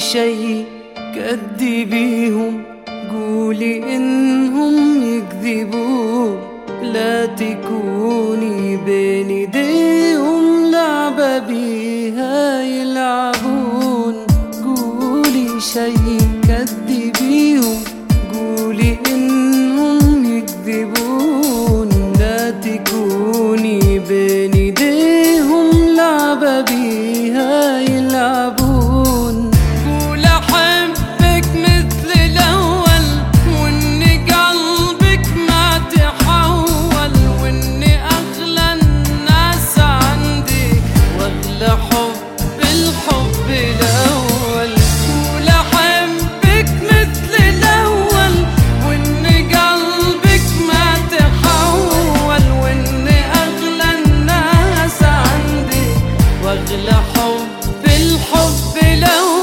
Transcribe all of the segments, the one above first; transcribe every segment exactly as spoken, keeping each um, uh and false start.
شي كدبيهم، قولي إنهم يكذبون، لا تكوني بين ايديهم لعبة بيها يلعبون. قولي شي كدبيهم، قولي إنهم يكذبون، لا تكوني بين ايديهم لعبة بيها يلعبون. قول أحبك مثل الأول، وإن قلبك ما تحول، وإن أغلى الناس عندك وأغلى حب الحب الأول. قول أحبك مثل الأول، وإن قلبك ما تحول، وإن أغلى الناس عندك وأغلى حب الحب الأول.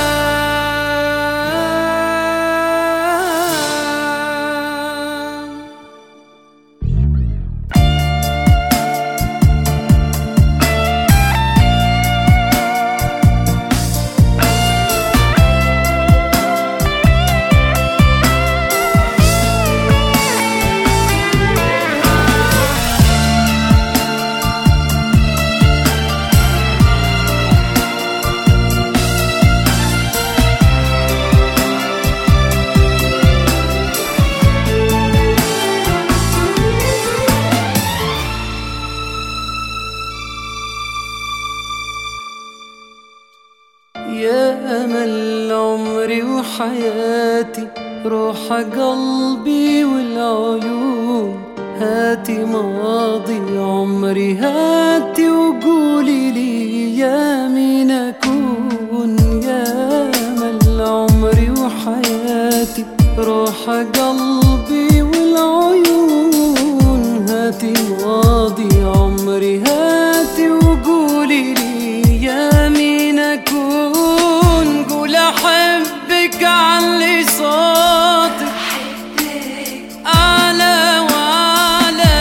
يا أمل عمري وحياتي، روح قلبي والعيون، هاتي ماضي عمري هاتي، وقولي لي يا مين أكون. يا أمل عمري وحياتي، روح قلبي والعيون، هاتي ماضي عمري هاتي، وقولي لي يا مين أكون. قول أحبك علي صوتك أعلى وأعلى،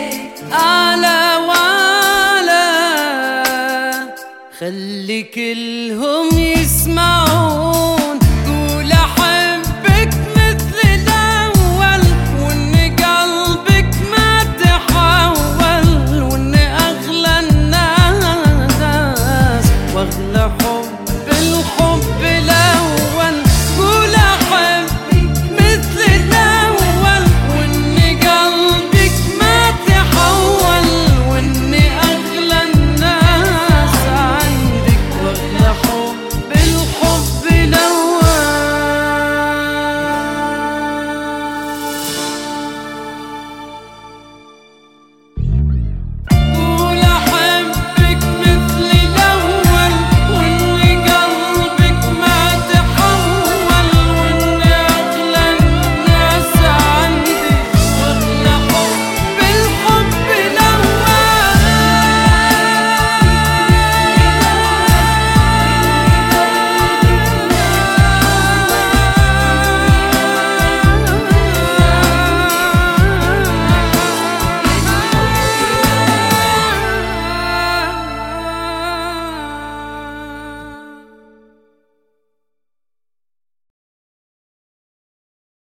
أعلى وأعلى، خلي كل